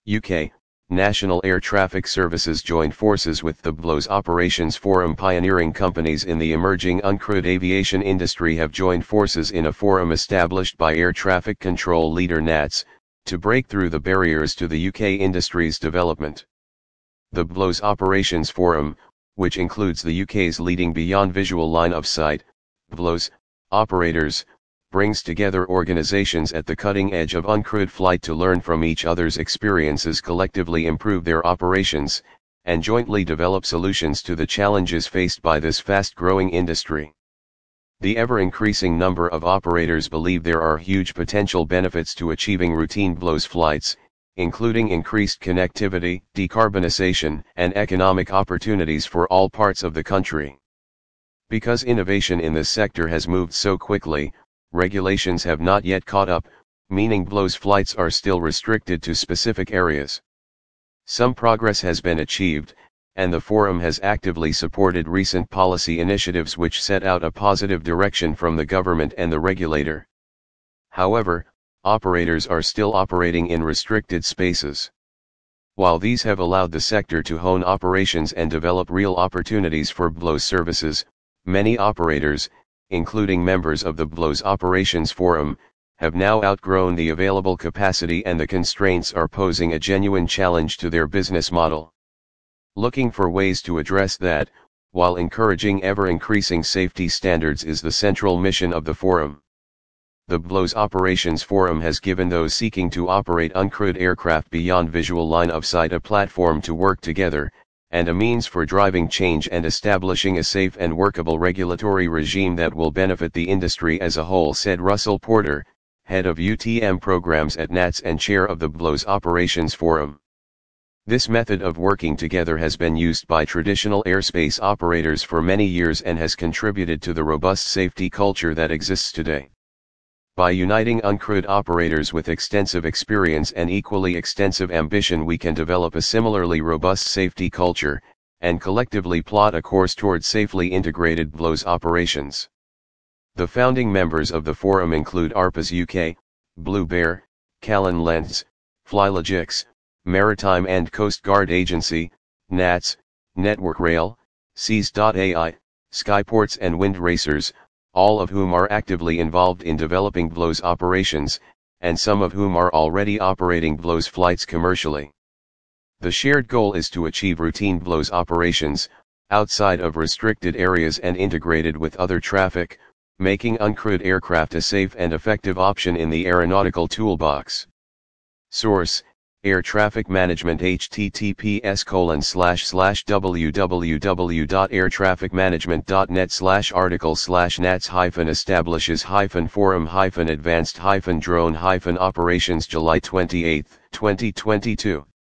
UK, National Air Traffic Services joined forces with the BLOS Operations Forum. Pioneering companies in the emerging uncrewed aviation industry have joined forces in a forum established by air traffic control leader NATS, to break through the barriers to the UK industry's development. The BLOS Operations Forum, which includes the UK's leading beyond visual line of sight, BLOS, operators, brings together organizations at the cutting edge of uncrewed flight to learn from each other's experiences, collectively improve their operations, and jointly develop solutions to the challenges faced by this fast-growing industry. The ever-increasing number of operators believe there are huge potential benefits to achieving routine BLOS flights, including increased connectivity, decarbonization, and economic opportunities for all parts of the country. Because innovation in this sector has moved so quickly, regulations have not yet caught up, meaning BLOS flights are still restricted to specific areas. Some progress has been achieved, and the forum has actively supported recent policy initiatives which set out a positive direction from the government and the regulator. However, operators are still operating in restricted spaces. While these have allowed the sector to hone operations and develop real opportunities for BLOS services, many operators, including members of the BLOS Operations Forum, have now outgrown the available capacity, and the constraints are posing a genuine challenge to their business model. Looking for ways to address that, while encouraging ever-increasing safety standards, is the central mission of the forum. The BLOS Operations Forum has given those seeking to operate uncrewed aircraft beyond visual line of sight a platform to work together, and a means for driving change and establishing a safe and workable regulatory regime that will benefit the industry as a whole, said Russell Porter, head of UTM programs at NATS and chair of the BLOS Operations Forum. This method of working together has been used by traditional airspace operators for many years and has contributed to the robust safety culture that exists today. By uniting uncrewed operators with extensive experience and equally extensive ambition, we can develop a similarly robust safety culture, and collectively plot a course towards safely integrated BLOS operations. The founding members of the forum include ARPA's UK, Blue Bear, Callan Lens, Flylogix, Maritime and Coast Guard Agency, NATS, Network Rail, Seas.ai, Skyports and Wind Racers, all of whom are actively involved in developing BLOS operations, and some of whom are already operating BLOS flights commercially. The shared goal is to achieve routine BLOS operations, outside of restricted areas and integrated with other traffic, making uncrewed aircraft a safe and effective option in the aeronautical toolbox. Source: Air Traffic Management. https://www.airtrafficmanagement.net/article/nats-establishes-forum-advanced-drone-operations July 28, 2022.